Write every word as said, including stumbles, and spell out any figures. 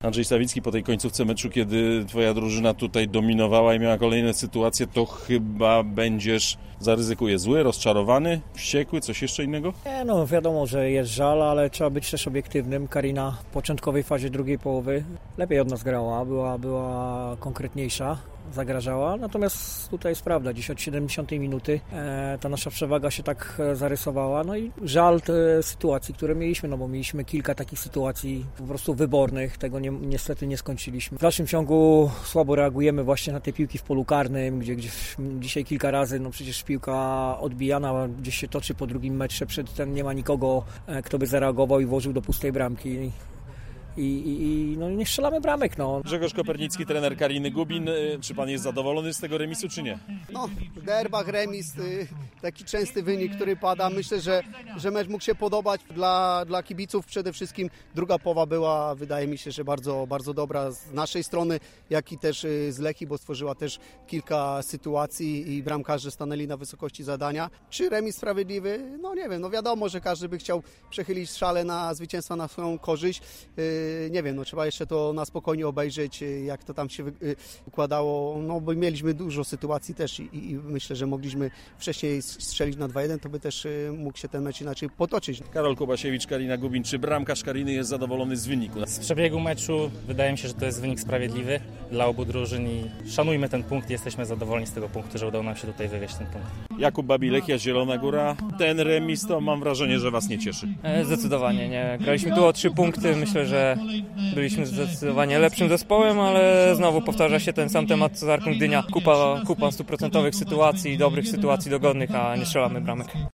Andrzej Sawicki, po tej końcówce meczu, kiedy twoja drużyna tutaj dominowała i miała kolejne sytuacje, to chyba będziesz, zaryzykuję, zły, rozczarowany, wściekły, coś jeszcze innego? Nie, no wiadomo, że jest żal, ale trzeba być też obiektywnym. Karina w początkowej fazie drugiej połowy lepiej od nas grała, była, była konkretniejsza, zagrażała, natomiast tutaj jest prawda, dziś od siedemdziesiątej minuty e, ta nasza przewaga się tak e, zarysowała, no i żal te sytuacji, które mieliśmy, no bo mieliśmy kilka takich sytuacji po prostu wybornych, tego nie, niestety nie skończyliśmy. W dalszym ciągu słabo reagujemy właśnie na te piłki w polu karnym, gdzie, gdzie dzisiaj kilka razy, no przecież piłka odbijana gdzieś się toczy po drugim metrze, przed ten nie ma nikogo, e, kto by zareagował i włożył do pustej bramki. I, i, i no nie strzelamy bramek. No. Grzegorz Kopernicki, trener Kariny Gubin. Czy pan jest zadowolony z tego remisu, czy nie? No, w derbach remis, taki częsty wynik, który pada. Myślę, że, że mecz mógł się podobać dla, dla kibiców. Przede wszystkim druga połowa była, wydaje mi się, że bardzo, bardzo dobra z naszej strony, jak i też z Lechii, bo stworzyła też kilka sytuacji i bramkarze stanęli na wysokości zadania. Czy remis sprawiedliwy? No nie wiem, no wiadomo, że każdy by chciał przechylić szale na zwycięstwa na swoją korzyść. Nie wiem, no trzeba jeszcze to na spokojnie obejrzeć, jak to tam się układało, no bo mieliśmy dużo sytuacji też i, i myślę, że mogliśmy wcześniej strzelić na dwa jeden, to by też mógł się ten mecz inaczej potoczyć. Karol Kubasiewicz, Karina Gubin, czy bramkarz Kariny jest zadowolony z wyniku? Z przebiegu meczu wydaje mi się, że to jest wynik sprawiedliwy dla obu drużyn i szanujmy ten punkt, jesteśmy zadowoleni z tego punktu, że udało nam się tutaj wywieźć ten punkt. Jakub Babi, Lechia, Zielona Góra. Ten remis to mam wrażenie, że was nie cieszy. Zdecydowanie nie. Graliśmy tu o trzy punkty, myślę, że byliśmy zdecydowanie lepszym zespołem, ale znowu powtarza się ten sam temat co z Arką Gdynia. Kupa, kupa stuprocentowych sytuacji, dobrych sytuacji dogodnych, a nie strzelamy bramek.